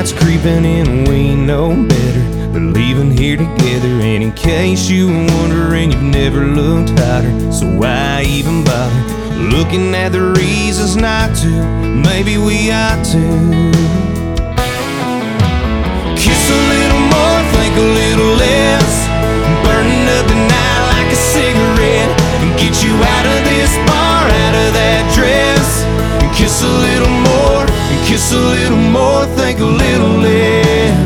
night's creeping in, we know better. We're leaving here together, and in case you were wondering, you've never looked hotter. So why even bother looking at the reasons not to? Maybe we ought to kiss a little more, think a little less, burning up the night like a cigarette, and get you out of this bar, out of that dress. And kiss a little more, and kiss a little more, think a little less.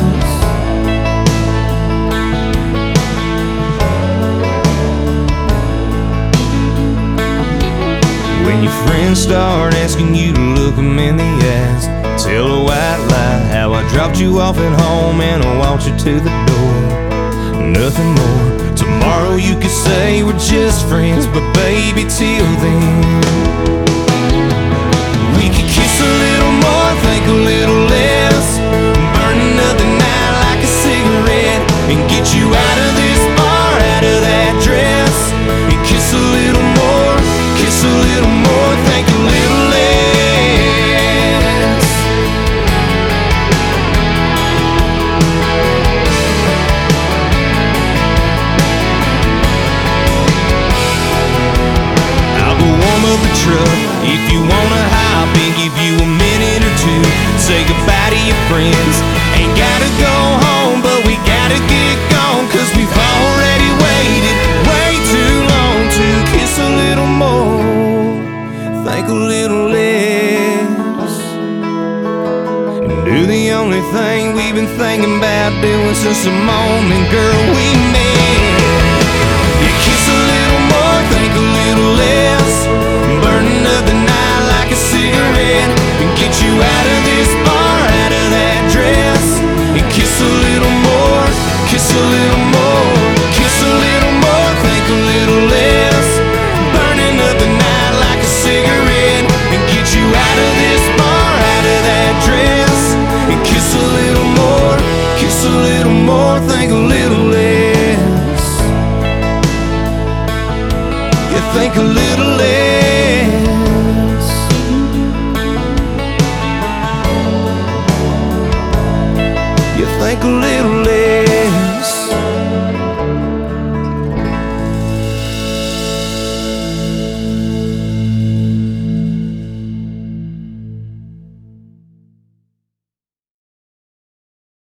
When your friends start asking you to look them in the eyes, tell a white lie how I dropped you off at home and I walked you to the door. Nothing more. Tomorrow you could say we're just friends, but baby, till then we could kiss a little more, think a little less, burning up the night like a cigarette, and get you out of this bar, out of that dress. And kiss a little more, kiss a little more, think a little less. I'll go warm up the truck if you wanna hop and give you a minute or two. Say goodbye to your friends. Ain't gotta go home, but we gotta get gone, 'cause we've already waited way too long to kiss a little more, think a little less, and do the only thing we've been thinking about doing since the moment, girl, we met. You kiss a little more, think a little less, burning up the night like a cigarette, and get you out of this bar, out of that dress. And kiss a little more, kiss a little more, kiss a little more, think a little less, burning up the night like a cigarette, and get you out of this bar, out of that dress. And kiss a little more, kiss a little more, think a little less. You think a little less. You think a little less.